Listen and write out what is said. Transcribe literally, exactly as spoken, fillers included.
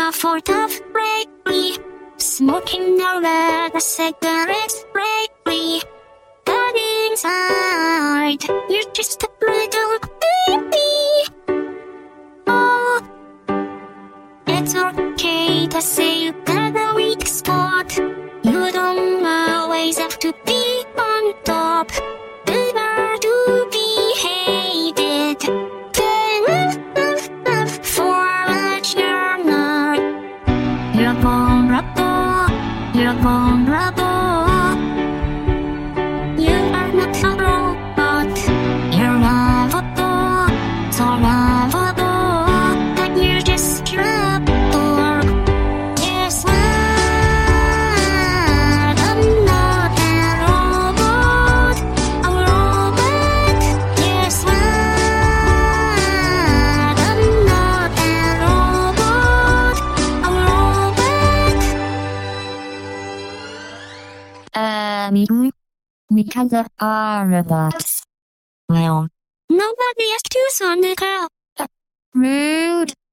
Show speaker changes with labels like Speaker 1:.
Speaker 1: a photo lately. Smoking a red cigarette lately. But inside, you're just a little baby. Oh, it's okay to say you got a weak spot. You don't always have to be on top. Better to be hated than for what you're not. You're vulnerable. You're vulnerable. You are not a robot. You're lovable. So lovable that you're just trouble. Yes, I'm not a robot. A robot. Yes, I'm not a robot. A robot. Uh, me too. Because of our robots. Well, nobody asked you, Sonica. Rude.